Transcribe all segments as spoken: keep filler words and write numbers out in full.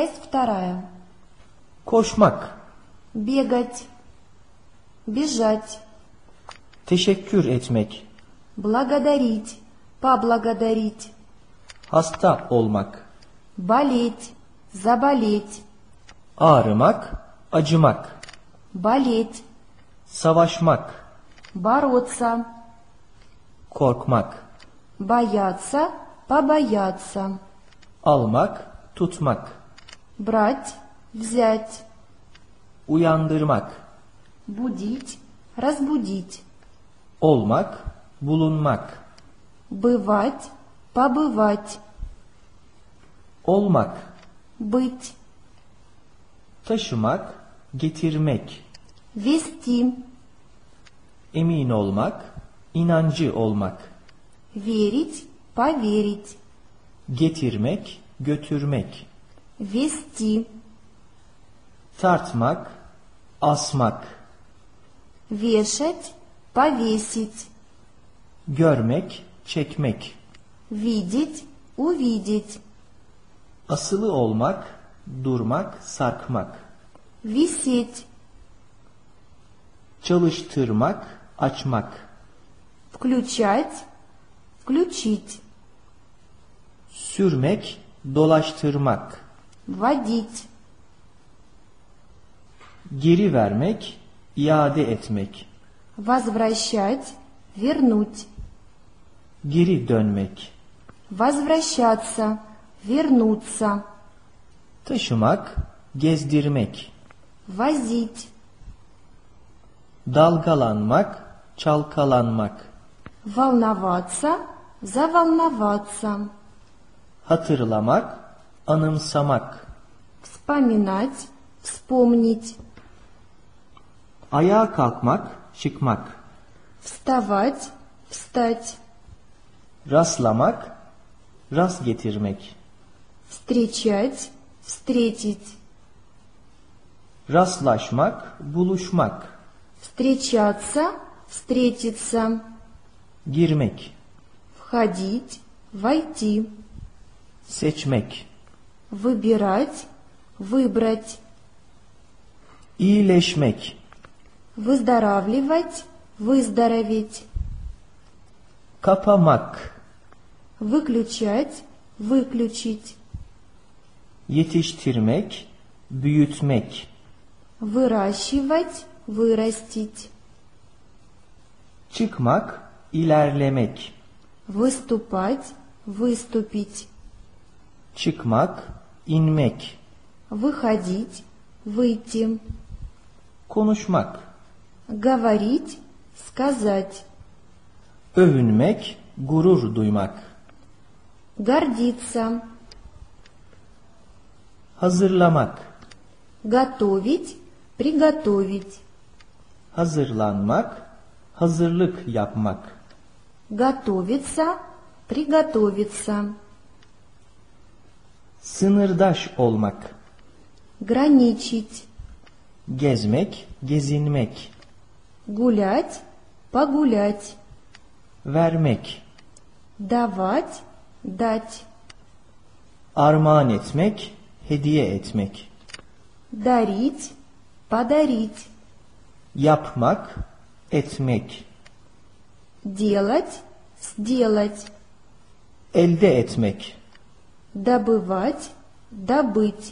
Часть вторая. Koşmak, Бегать. Бежать. teşekkür etmek, Благодарить. Поблагодарить. hasta olmak, Болеть. Заболеть. ağrımak, acımak, Болеть. savaşmak, Бороться. korkmak, Бояться. Побояться. almak, tutmak, Брать. Взять. uyandırmak, Будить. Разбудить. olmak, bulunmak, Бывать. Побывать. olmak, Быть. taşımak, getirmek, Вести. emin olmak, inancı olmak, Верить. Поверить. getirmek, götürmek, Вести. tartmak, asmak, Вешать. Повесить. görmek, çekmek, Видеть. Увидеть. asılı olmak, durmak, sarkmak, Висеть. çalıştırmak, açmak, Включать. Включить. sürmek, dolaştırmak, Водить. geri vermek, iade etmek, Возвращать. Вернуть. geri dönmek, Возвращаться. Вернуться. taşımak, gezdirmek, Возить. dalgalanmak, çalkalanmak, Волноваться. Заволноваться. hatırlamak, anımsamak, Вспоминать. Вспомнить. ayağa kalkmak, çıkmak, Вставать. Встать. rastlamak, rast getirmek, Встречать. Встретить. rastlaşmak, buluşmak, Встречаться. Встретиться. girmek, Входить. Войти. seçmek, Выбирать. Выбрать. iyileşmek, Выздоравливать. Выздороветь. kapamak, Выключать. Выключить. yetiştirmek, büyütmek, Выращивать. Вырастить. çıkmak, ilerlemek, Выступать. Выступить. çıkmak, inmek, Выходить. Выйти. konuşmak, Говорить. Сказать. övünmek, gurur duymak, Гордиться. hazırlamak, Готовить. Приготовить. hazırlanmak, hazırlık yapmak, Готовиться. Приготовиться. sınırdaş olmak, Граничить. gezmek, gezinmek, Гулять. Погулять. vermek, Давать. Дать. armağan etmek, hediye etmek, Дарить. Подарить. yapmak, etmek, Делать. Сделать. elde etmek, Добывать. Добыть.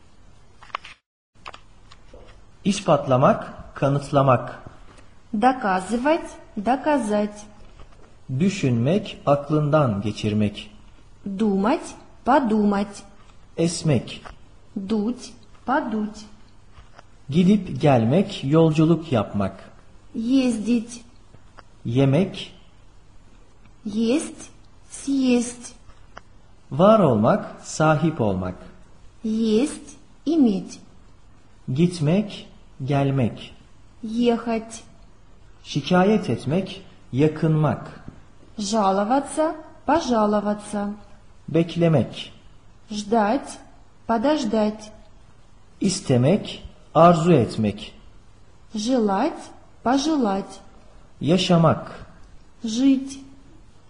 ispatlamak, kanıtlamak, Доказывать. Доказать. düşünmek, aklından geçirmek, Думать. Подумать. esmek, Дуть. Подуть. gidip gelmek, yolculuk yapmak, Ездить. yemek, Есть. Съесть. var olmak, sahip olmak, Есть. Иметь. gitmek, gelmek, Ехать. şikayet etmek, yakınmak, Жаловаться. Пожаловаться. beklemek, Ждать. Подождать. istemek, arzu etmek, Желать. Пожелать. yaşamak, Жить.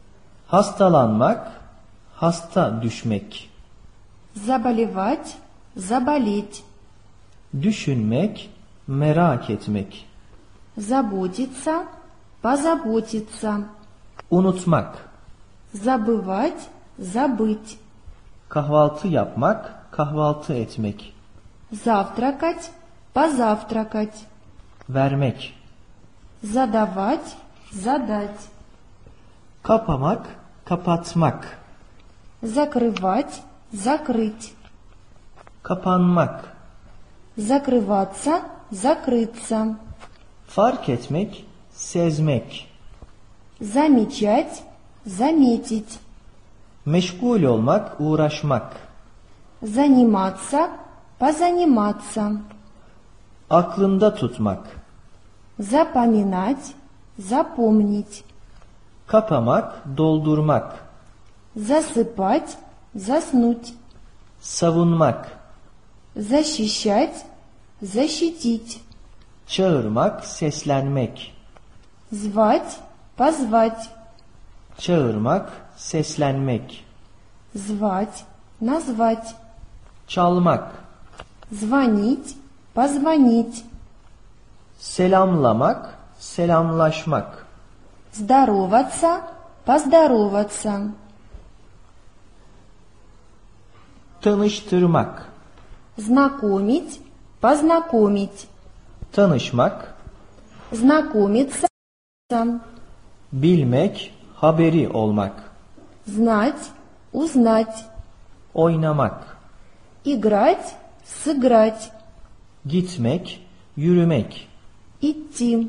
hastalanmak, hasta düşmek, Заболевать. заболеть, Düşünmek, merak etmek. заботиться, позаботиться, Unutmak. забывать, забыть, Kahvaltı yapmak, kahvaltı etmek. завтракать, позавтракать, Vermek. задавать, задать, Kapamak, kapatmak. закрывать, закрыть, Kapanmak. закрываться, закрыться, Fark etmek, sezmek. замечать, заметить, Meşgul olmak, uğraşmak. заниматься, позаниматься, Aklında tutmak. запоминать, запомнить, Kapamak, doldurmak. засыпать, заснуть, Savunmak. защищать, защитить, Çağırmak, seslenmek. звать, позвать, Çağırmak, seslenmek. звать, назвать, Çalmak. звонить, позвонить, Selamlamak, selamlaşmak. здороваться, поздороваться, Tanıştırmak. знакомить, познакомить, Tanışmak, знакомиться, bilmek, haberi olmak. знать, узнать, Oynamak, играть, сыграть, gitmek, yürümek. идти,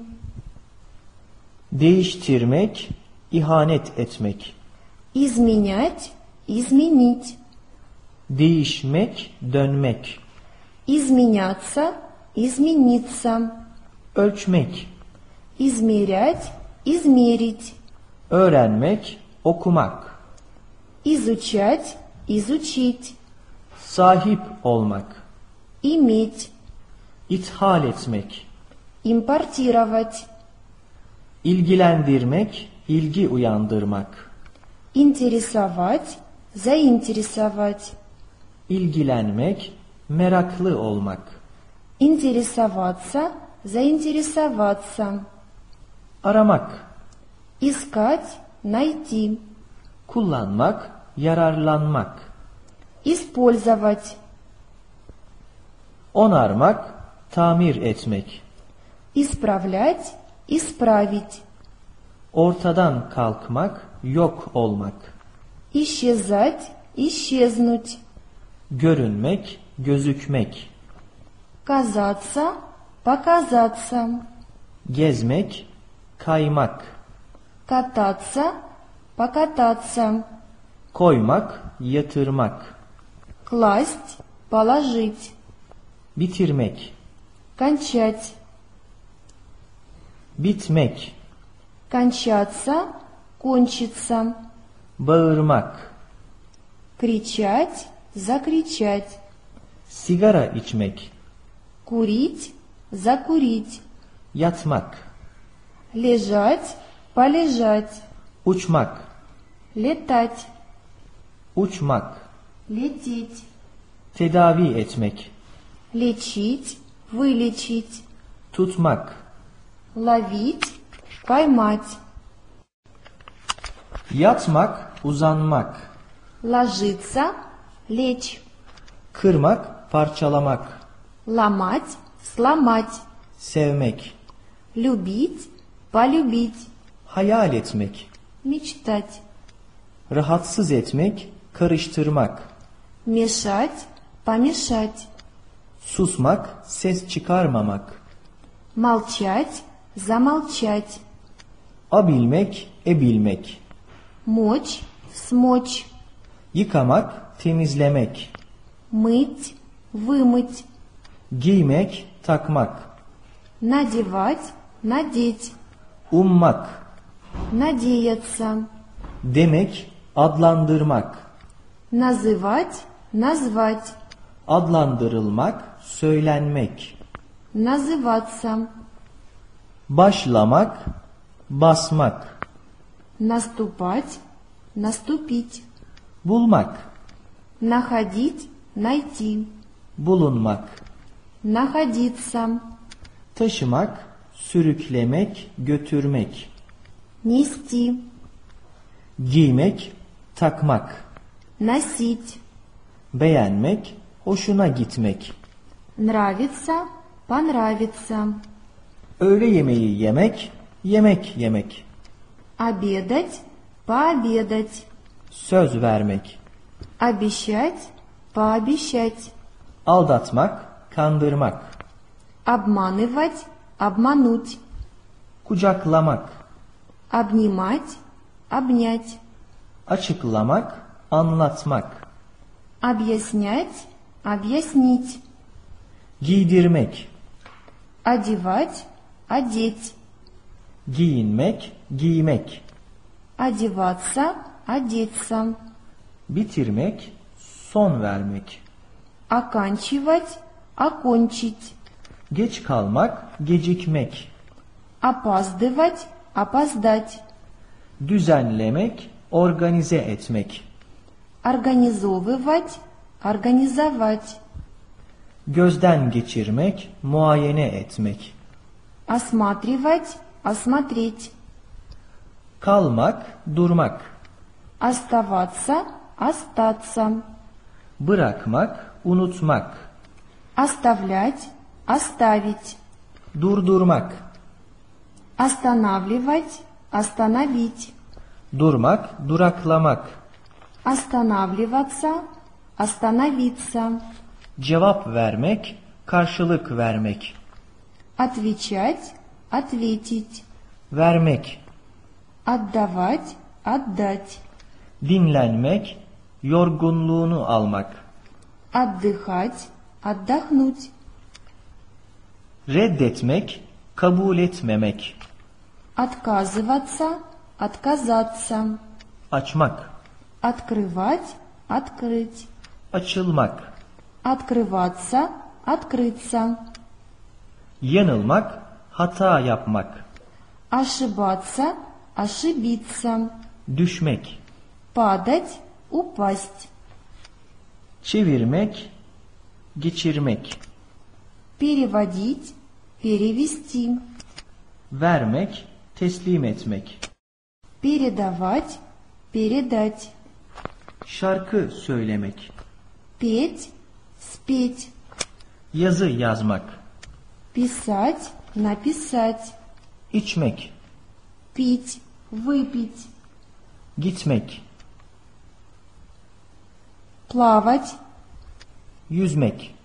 Değiştirmek, ihanet etmek. изменять, изменить, Değişmek, dönmek. изменяться, измениться, Ölçmek, измерять, измерить, öğrenmek, okumak. изучать, изучить, Sahip olmak, иметь, ithal etmek. импортировать, İlgilendirmek, ilgi uyandırmak. интересовать, заинтересовать, İlgilenmek, meraklı olmak. интересоваться, заинтересоваться, Aramak, искать, найти, kullanmak, yararlanmak. использовать, Onarmak, tamir etmek. исправлять, исправить, Ortadan kalkmak, yok olmak. исчезать, исчезнуть, Görünmek, gözükmek. казаться, показаться, Gezmek, kaymak. кататься, покататься, Koymak, yatırmak. класть, положить, Bitirmek, кончать, bitmek. кончаться, кончиться, Bağırmak, кричать, закричать, sigara içmek. курить, закурить, Yatmak, лежать, полежать, uçmak. летать, Uçmak, лететь, tedavi etmek. лечить, вылечить, Tutmak, ловить, поймать, yatmak, uzanmak. ложиться, лечь, Kırmak, parçalamak. ломать, сломать, Sevmek, любить, полюбить, hayal etmek. мечтать, Rahatsız etmek, karıştırmak. мешать, помешать, Susmak, ses çıkarmamak. молчать, замолчать, Abilmek, ebilmek. мочь, смочь, Yıkamak, temizlemek. мыть, вымыть, Giymek, takmak. надевать, надеть, Ummak, надеяться, demek, adlandırmak. называть, назвать, Adlandırılmak, söylenmek. называться, Başlamak, basmak. наступать, наступить, Bulmak, находить, найти, bulunmak, находиться, taşımak, sürüklemek, götürmek, нести, giymek, takmak, носить, beğenmek, hoşuna gitmek, нравится, понравится, öğle yemeği yemek, yemek yemek, обедать, пообедать, söz vermek, обещать, пообещать, aldatmak, kandırmak, обманывать, обмануть, kucaklamak, обнимать, обнять, açıklamak, anlatmak, объяснять, объяснить, giydirmek, одевать, одеть, giyinmek, giymek, одеваться, одеться, bitirmek, son vermek, оканчивать, окончить, geç kalmak, gecikmek, опаздывать, опоздать, düzenlemek, organize etmek, организовывать, организовать, gözden geçirmek, muayene etmek, осматривать, осмотреть, kalmak, durmak, оставаться, остаться, bırakmak, unutmak, оставлять, оставить, durdurmak, останавливать, остановить, durmak, duraklamak, останавливаться, остановиться, cevap vermek, karşılık vermek, отвечать, ответить, vermek, отдавать, отдать, dinlenmek, yorgunluğunu almak, отдыхать, отдохнуть, reddetmek, kabul etmemek, отказываться, отказаться, açmak, открывать, открыть, açılmak, открываться, открыться, yanılmak, hata yapmak, ошибаться, ошибиться, düşmek, падать, упасть, çevirmek, geçirmek, переводить, перевести, vermek, teslim etmek, передавать, передать, şarkı söylemek, петь, спеть, yazı yazmak, писать, написать, içmek, пить, выпить, gitmek, плавать, yüzmek,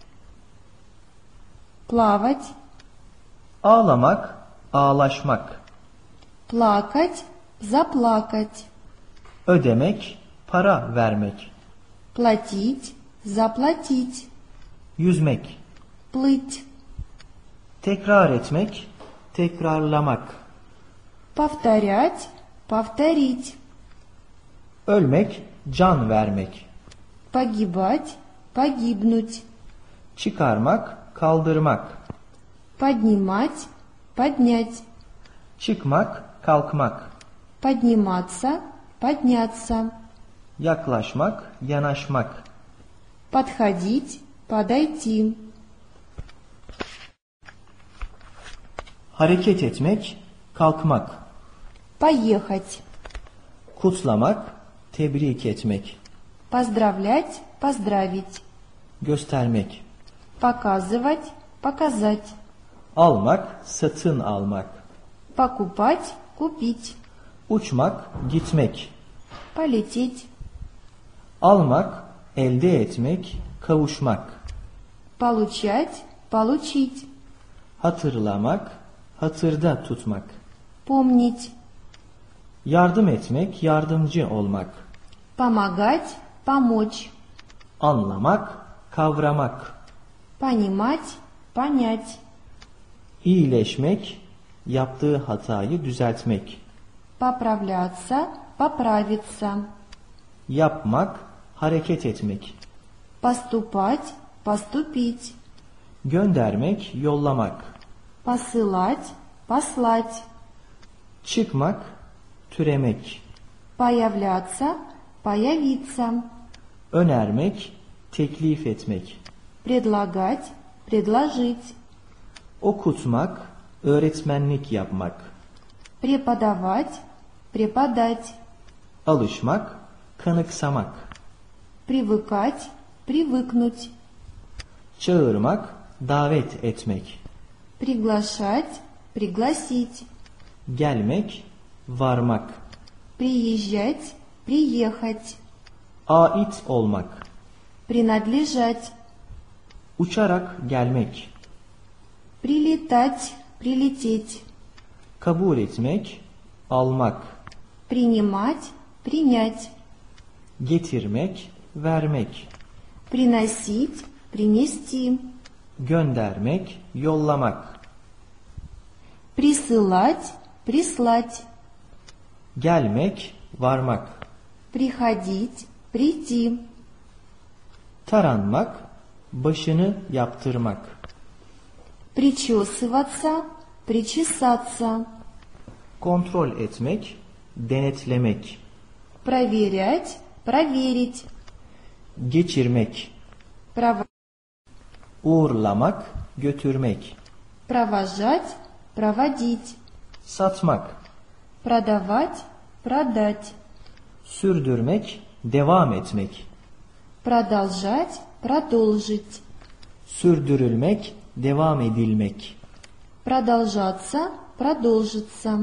плавать, ağlamak, ağlaşmak, плакать, заплакать, ödemek, para vermek, платить, заплатить, yüzmek, плыть, tekrar etmek, tekrarlamak, повторять, повторить, ölmek, can vermek, погибать, погибнуть, çıkarmak, kaldırmak, поднимать, поднять, çıkmak, kalkmak, подниматься, подняться, yaklaşmak, yanaşmak, подходить, подойти, hareket etmek, kalkmak, поехать, kutlamak, tebrik etmek, поздравлять, поздравить, göstermek, показывать, показать, almak, satın almak, покупать, купить, uçmak, gitmek, полететь, almak, elde etmek, kavuşmak, получать, получить, hatırlamak, hatırda tutmak, помнить, yardım etmek, yardımcı olmak, помогать, помочь, anlamak, kavramak, понимать, понять, iyileşmek, yaptığı hatayı düzeltmek, поправляться, поправиться, yapmak, hareket etmek, поступать, поступить, göndermek, yollamak, посылать, послать, çıkmak, türemek, появляться, появиться, önermek, teklif etmek, предлагать, предложить, Okutmak, öğretmenlik yapmak. преподавать, преподать, Alışmak, kanıksamak. привыкать, привыкнуть, Çağırmak, davet etmek. приглашать, пригласить, Gelmek, varmak. приезжать, приехать, Ait olmak. принадлежать, Uçarak gelmek. прилетать, прилететь, Kabul etmek, almak. принимать, принять, Getirmek, vermek. приносить, принести, Göndermek, yollamak. присылать, прислать, Gelmek, varmak. приходить, прийти, Taranmak, başını yaptırmak. причесываться, причесаться, Kontrol etmek, denetlemek. проверять, проверить, Geçirmek. пров- Uğurlamak, götürmek. провожать, проводить, Satmak. продавать, продать, Sürdürmek, devam etmek. продолжать, продолжить, Sürdürülmek, devam edilmek. продолжаться, продолжиться,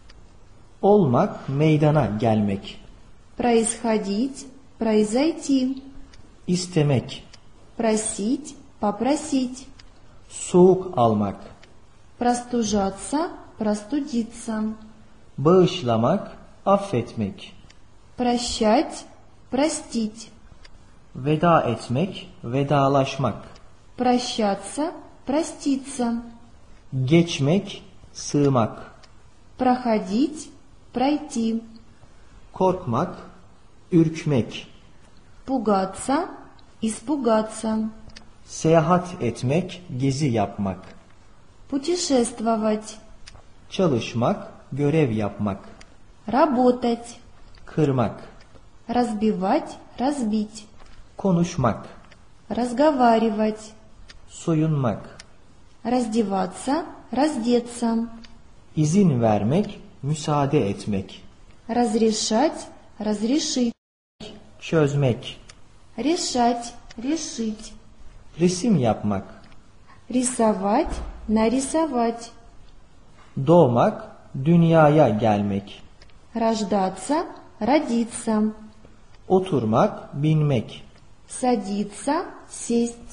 Olmak, meydana gelmek. происходить, произойти, İstemek. просить, попросить, Soğuk almak. простужаться, простудиться, Bağışlamak, affetmek. прощать, простить, Veda etmek, vedalaşmak. прощаться, проститься, Geçmek, sığmak. проходить, пройти, Korkmak, ürkmek. пугаться, испугаться, Seyahat etmek, gezi yapmak. путешествовать, Çalışmak, görev yapmak. работать, Kırmak. разбивать, разбить, Konuşmak. разговаривать, Soyunmak. раздеваться, раздеться, İzin vermek, müsaade etmek. разрешать, разрешить, Çözmek. решать, решить, Resim yapmak. рисовать, нарисовать, Doğmak, dünyaya gelmek. рождаться, родиться, Oturmak, binmek. садиться, сесть,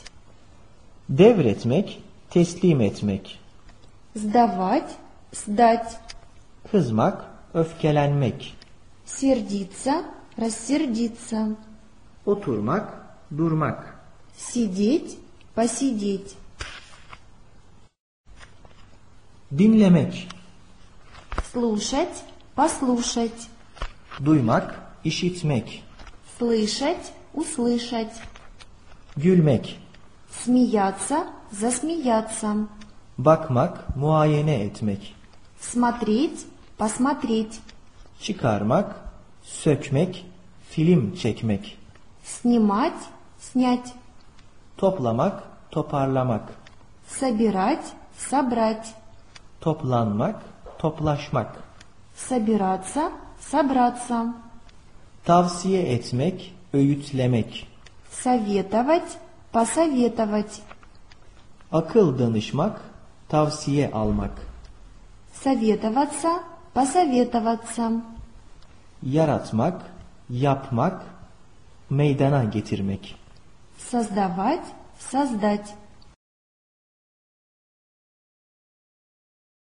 Devretmek, teslim etmek. сдавать, сдать, Kızmak, öfkelenmek. сердиться, рассердиться, Oturmak, durmak. сидеть, посидеть, Dinlemek. слушать, послушать, Duymak, işitmek. слышать, услышать, Gülmek. смеяться, засмеяться, Bakmak, muayene etmek. смотреть, посмотреть, Çıkarmak, sökmek, film çekmek. снимать, снять, Toplamak, toparlamak. собирать, собрать, Toplanmak, toplaşmak. собираться, собраться, Tavsiye etmek, öğütlemek. советовать, посоветовать, Akıl danışmak, tavsiye almak. советоваться, посоветоваться, Yaratmak, yapmak, meydana getirmek. создавать, создать,